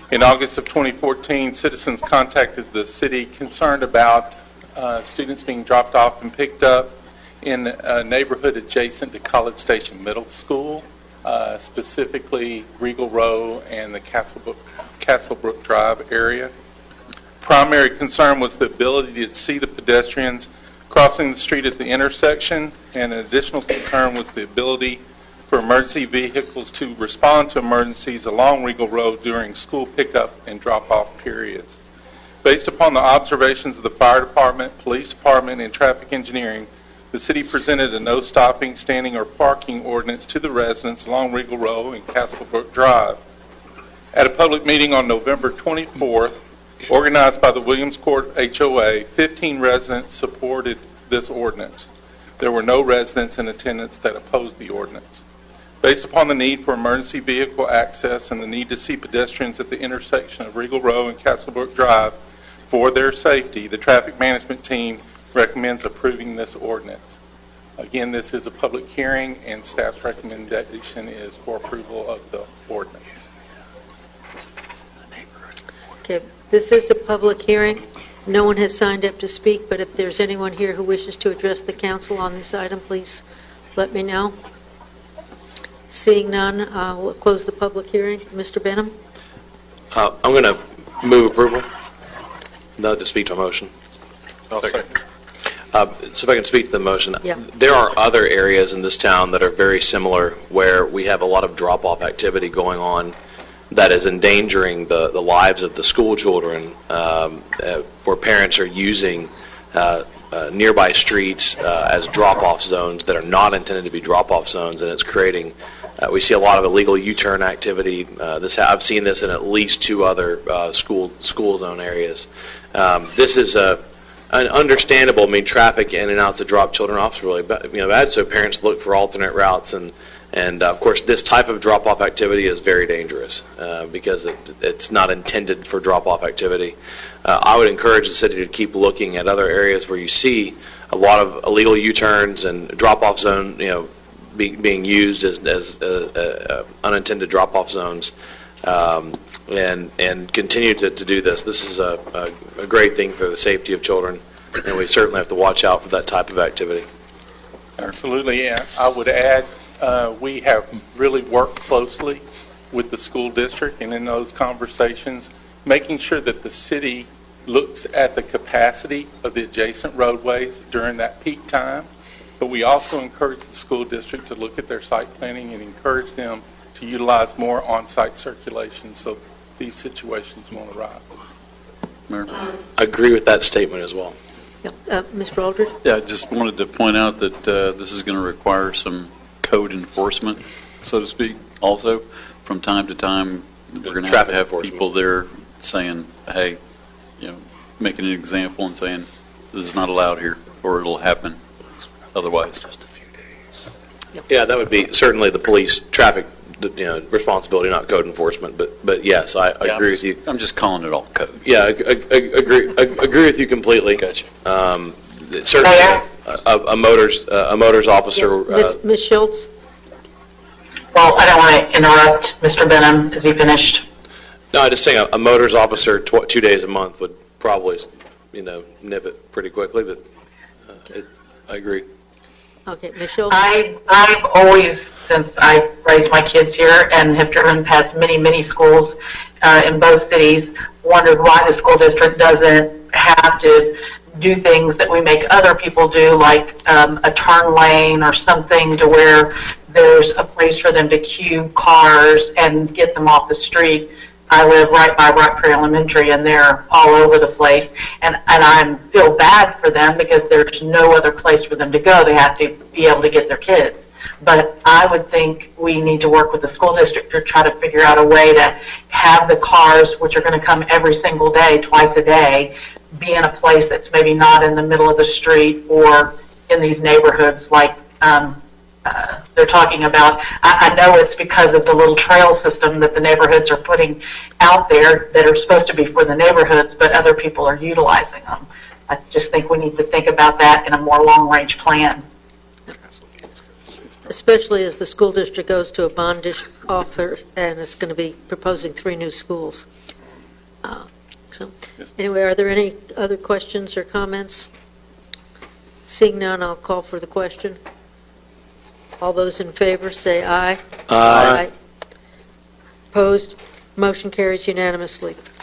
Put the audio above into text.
In August of 2014, citizens contacted the city concerned about students being dropped off and picked up in a neighborhood adjacent to College Station Middle School, specifically Regal Row and the Castlebrook Drive area. Primary concern was the ability to see the pedestrians crossing the street at the intersection, and an additional concern was the ability for emergency vehicles to respond to emergencies along Regal Road during school pickup and drop-off periods. Based upon the observations of the fire department, police department, and traffic engineering, the city presented a no stopping, standing, or parking ordinance to the residents along Regal Road and Castlebrook Drive. At a public meeting on November 24th, organized by the Williams Court HOA, 15 residents supported this ordinance. There were no residents in attendance that opposed the ordinance. Based upon the need for emergency vehicle access and the need to see pedestrians at the intersection of Regal Road and Castlebrook Drive for their safety, the traffic management team recommends approving this ordinance. Again, this is a public hearing, and staff's recommendation is for approval of the ordinance. Okay, this is a public hearing. No one has signed up to speak, but if there's anyone here who wishes to address the council on this item, please let me know. Seeing none, we'll close the public hearing. Mr. Benham? I'm going to move approval. No, to speak to a motion. Second. So if I can speak to the motion. Yeah. There are other areas in this town that are very similar where we have a lot of drop-off activity going on that is endangering the lives of the school children, where parents are using nearby streets as drop-off zones that are not intended to be drop-off zones, and it's creating, we see a lot of illegal U-turn activity. I've seen this in at least 2 other school zone areas. This is an understandable, traffic in and out to drop children off is really bad, so parents look for alternate routes, and of course this type of drop-off activity is very dangerous because it's not intended for drop-off activity. I would encourage the city to keep looking at other areas where you see a lot of illegal U-turns and drop-off zone, being used as unintended drop-off zones, and continue to do this. This is a great thing for the safety of children, and we certainly have to watch out for that type of activity. Absolutely. Yeah. I would add, we have really worked closely with the school district, and in those conversations, making sure that the city looks at the capacity of the adjacent roadways during that peak time. But we also encourage the school district to look at their site planning and encourage them to utilize more on-site circulation so these situations won't arise. Mayor? I agree with that statement as well. Yep. Mr. Aldridge? Yeah, I just wanted to point out that this is going to require some code enforcement, so to speak. Also, from time to time, we're going to have people there saying, hey, making an example and saying, this is not allowed here, or it'll happen otherwise. Just a few days. Yep. Yeah, that would be certainly the police traffic responsibility, not code enforcement. But yes, I agree with you. I'm just calling it all code. Yeah, agree with you completely. Gotcha. Certainly, a motors officer. Yes. Ms. Schultz? Well, I don't want to interrupt Mr. Benham. Is he finished? No, I'm just saying a motors officer 2 days a month would probably, nip it pretty quickly. But I agree. Okay, Ms. Schultz? I've always, since I raised my kids here and have driven past many schools in both cities, wondered why the school district doesn't have to do things that we make other people do, like a turn lane or something, to where there's a place for them to queue cars and get them off the street. I live right by Rock Creek Elementary, and they're all over the place. And I feel bad for them because there's no other place for them to go. They have to be able to get their kids. But I would think we need to work with the school district to try to figure out a way to have the cars, which are going to come every single day, twice a day, be in a place that's maybe not in the middle of the street or in these neighborhoods like they're talking about. I know it's because of the little trail system that the neighborhoods are putting out there that are supposed to be for the neighborhoods, but other people are utilizing them. I just think we need to think about that in a more long-range plan. Especially as the school district goes to a bond offer and it's going to be proposing 3 new schools. So, anyway, are there any other questions or comments? Seeing none, I'll call for the question. All those in favor say aye. Aye. Opposed? Motion carries unanimously.